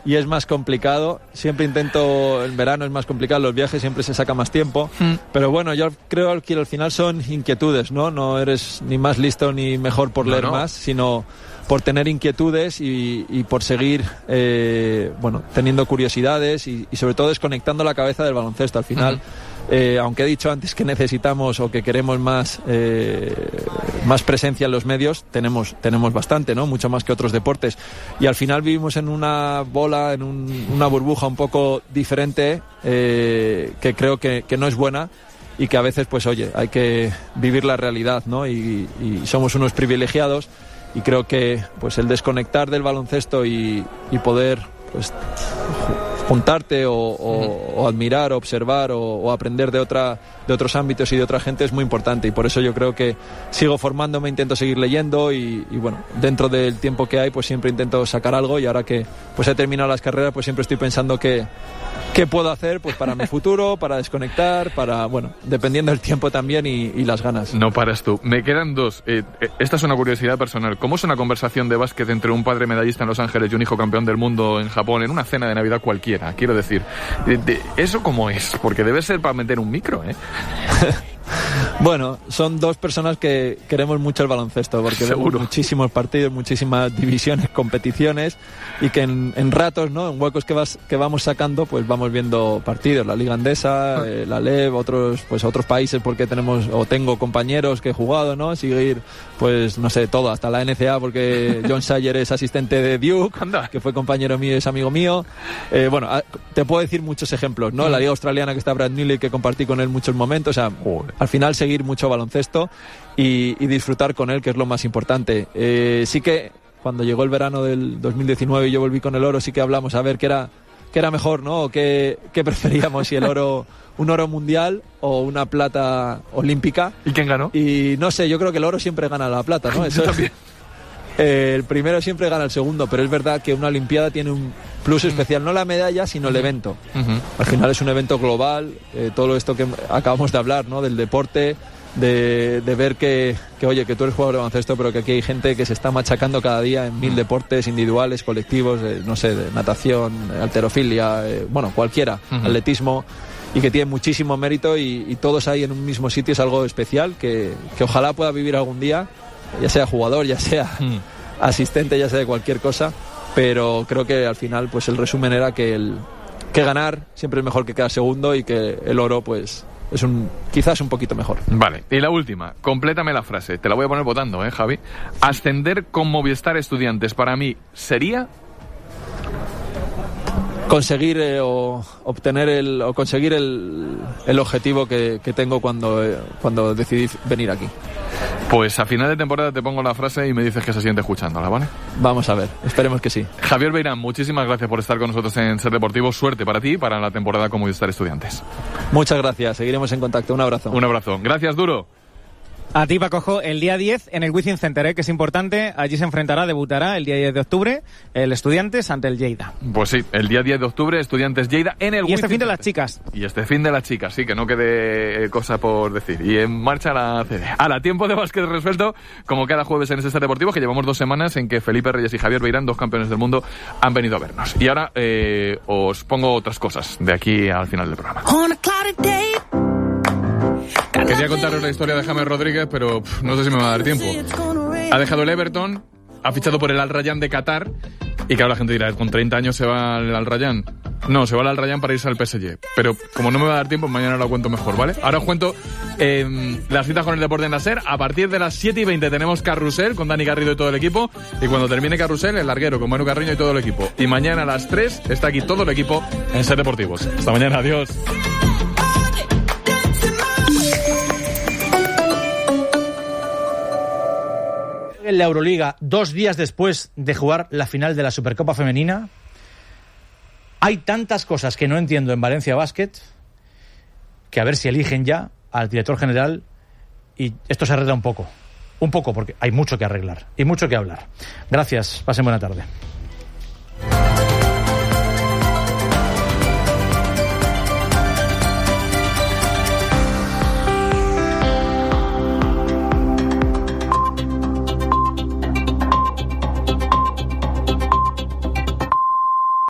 y es más complicado. Siempre intento, en verano es más complicado, los viajes siempre se saca más tiempo, pero bueno, yo creo que al final son inquietudes, ¿no? No eres ni más listo ni mejor por leer más, sino por tener inquietudes y por seguir teniendo curiosidades y sobre todo desconectando la cabeza del baloncesto. Al final, aunque he dicho antes que necesitamos o que queremos más presencia en los medios, tenemos bastante, ¿no? Mucho más que otros deportes, y al final vivimos en una bola, en una burbuja un poco diferente, que creo que no es buena, y que a veces pues oye, hay que vivir la realidad, ¿no? Y somos unos privilegiados, y creo que pues el desconectar del baloncesto y poder pues juntarte o admirar, observar o aprender de otros ámbitos y de otra gente es muy importante, y por eso yo creo que sigo formándome, intento seguir leyendo y bueno, dentro del tiempo que hay pues siempre intento sacar algo, y ahora que pues he terminado las carreras pues siempre estoy pensando qué puedo hacer pues para mi futuro, para desconectar, para, bueno, dependiendo del tiempo también y las ganas. No paras tú. Me quedan dos. Esta es una curiosidad personal. ¿Cómo es una conversación de básquet entre un padre medallista en Los Ángeles y un hijo campeón del mundo en Japón en una cena de Navidad cualquiera? Quiero decir, ¿eso cómo es? Porque debe ser para meter un micro, ¿eh? Bueno, son dos personas que queremos mucho el baloncesto, porque vemos muchísimos partidos, muchísimas divisiones, competiciones, y que en ratos, ¿no? En huecos que vamos sacando, pues vamos viendo partidos, la Liga Andesa, la LEV, otros países, porque tengo compañeros que he jugado, ¿no? Seguir, pues no sé, todo, hasta la NCAA, porque John Sayer es asistente de Duke, que fue compañero mío y es amigo mío. Bueno, te puedo decir muchos ejemplos, ¿no? La Liga Australiana, que está Brad Neely, que compartí con él muchos momentos, o sea, al final seguir mucho baloncesto y disfrutar con él, que es lo más importante. Sí que cuando llegó el verano del 2019 y yo volví con el oro, sí que hablamos a ver qué era mejor, ¿no? O qué preferíamos, si el oro, un oro mundial o una plata olímpica. ¿Y quién ganó? Y no sé, yo creo que el oro siempre gana la plata, ¿no? Eso también. El primero siempre gana el segundo, pero es verdad que una olimpiada tiene un plus especial, no la medalla, sino el evento. Al final es un evento global, todo esto que acabamos de hablar, ¿no? Del deporte, de ver que oye, que tú eres jugador de baloncesto, pero que aquí hay gente que se está machacando cada día en 1000 deportes individuales, colectivos, no sé, de natación, halterofilia, bueno, cualquiera, atletismo, y que tiene muchísimo mérito, y todos ahí en un mismo sitio. Es algo especial que ojalá pueda vivir algún día, ya sea jugador, ya sea asistente, ya sea de cualquier cosa, pero creo que al final pues el resumen era que ganar siempre es mejor que quedar segundo, y que el oro pues es quizás un poquito mejor. Vale, y la última, complétame la frase, te la voy a poner votando, Javi. Ascender con Movistar Estudiantes para mí sería... conseguir conseguir el objetivo que tengo cuando decidí venir aquí. Pues a final de temporada te pongo la frase y me dices que se siente escuchándola, ¿vale? Vamos a ver, esperemos que sí. Javier Beirán, muchísimas gracias por estar con nosotros en Ser Deportivo. Suerte para ti y para la temporada como Movistar Estudiantes. Muchas gracias, seguiremos en contacto. Un abrazo. Un abrazo. Gracias, Duro. A ti, Pacojo, el día 10 en el Wizzing Center, que es importante. Allí se debutará el día 10 de octubre el Estudiantes ante el Lleida. Pues sí, el día 10 de octubre Estudiantes Lleida en el Wizzing Y este fin de Center. las chicas. Y este fin de las chicas, sí, que no quede cosa por decir. Y en marcha la CD. Ahora, tiempo de básquet resuelto, como cada jueves en Ser Deportivo, que llevamos 2 semanas en que Felipe Reyes y Javier Beirán, 2 campeones del mundo, han venido a vernos. Y ahora os pongo otras cosas de aquí al final del programa. Quería contaros la historia de James Rodríguez, pero no sé si me va a dar tiempo. Ha dejado el Everton, ha fichado por el Al Rayyan de Qatar, y claro, la gente dirá, ¿con 30 años se va al Al Rayyan? No, se va al Al Rayyan para irse al PSG. Pero como no me va a dar tiempo, mañana lo cuento mejor, ¿vale? Ahora os cuento las citas con el deporte en la SER. A partir de las 7:20 tenemos Carrusel con Dani Garrido y todo el equipo. Y cuando termine Carrusel, el larguero con Manu Carreño y todo el equipo. Y mañana a las 3 está aquí todo el equipo en Ser Deportivos. Hasta mañana, adiós. En la Euroliga, 2 días después de jugar la final de la Supercopa Femenina, hay tantas cosas que no entiendo en Valencia Basket, que a ver si eligen ya al director general y esto se arregla un poco, porque hay mucho que arreglar y mucho que hablar. Gracias, pasen buena tarde.